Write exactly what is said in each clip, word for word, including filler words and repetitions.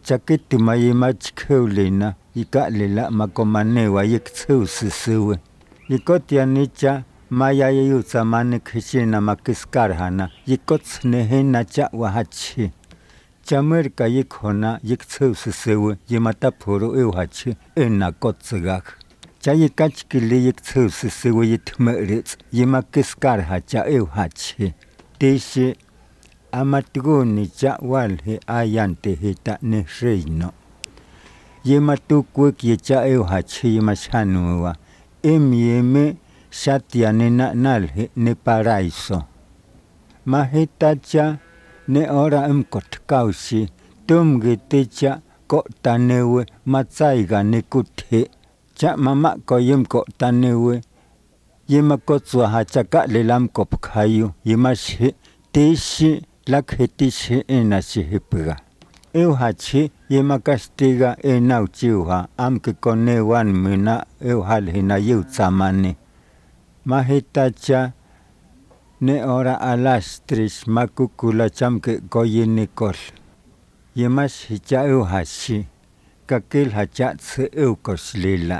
Chakiti mayimachkeulina ikalela makomanewa yiktsu sisuwe. Yikotianicha maya yutsa manikishina makiskarhana yikots nehena cha wahachi. Chamerka yikhona yiktsu sisuwe yimatapuru euhachi ena kotsgak. Chayikachkili yiktsu sisuwe yitmeritz yimakiskarha cha euhachi. Tishi amatguni cha walhe ayante hita ne reino. Yematukuk yecha euhachi yimashanuwa. Emieme shatianena nalhe ne paraiso. Mahitacha ne ora emkot kaushi. Tumgitecha kotanewe matsaiga ne kuthe. Cha mama koyem kotanewe. Yemakotswa hachaka lelam kopkayu. Yemashi tishi lakhetishi enashihipiga. Euhachi yemakastiga enauchiuha amke konewan mina euhalhina yutsamani. Mahitacha ne ora alastrish makukula chamke koyinikol. Yemashicha euhachi kakil hachatse eukoslila.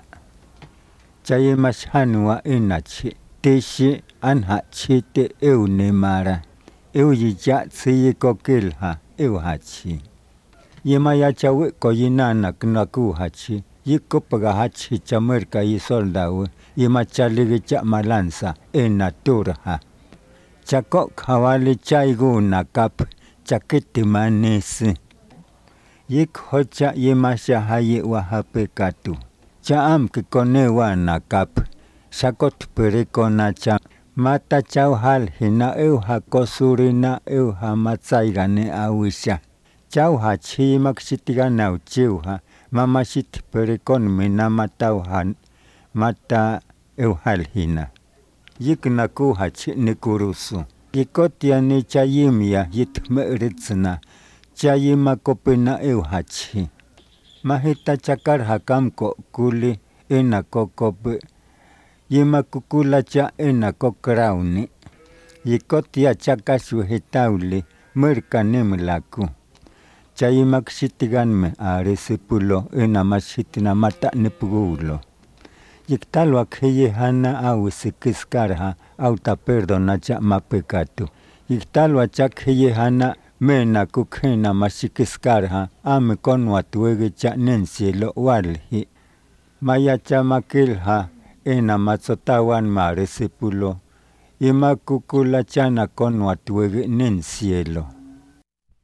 Chayemashanua enachi tishi anhachite eunemara. Euyichatse yikokilha euhachi. Yemayachawe koyinana knakuhachi. Yikopagahachi chamerka yisoldawe. Yemachaligicha malanza enaturha. Chakok hawali chaiguna kap chakiti manisi. Yikhocha yemashahayi wahapekatu. Chaam kikonewa na kap. Shakot perikona cha. Mata chauhal hina euha kosurina euha matsaigane awisha. Chauha chi maksitiga nauchiuha. Mama shit perikon mina matauhan. Mata euhal hina. Yiknakuha chi nikurusu. Yikotiani chayimia yitmeritsna. Chayima kopena euhachi. Mahita chakar hakamko kuli ena kokope. Yima kukula cha ena kokrauni. Yikotia chakashu hetauli merkanemlaku. Chayima kshitiganme aresipulo ena mashitina mata nepugulo. Yiktalwa kheye hana awisikiskarha auta perdona cha mapekatu. Yiktalwa cha kheye hana mena kukhena mashikiskarha ame konwa tuwege cha nensielo walhi. Maya cha makilha ena matsotawan maresipulo. Ima kukula chana konwa tuwege nensielo.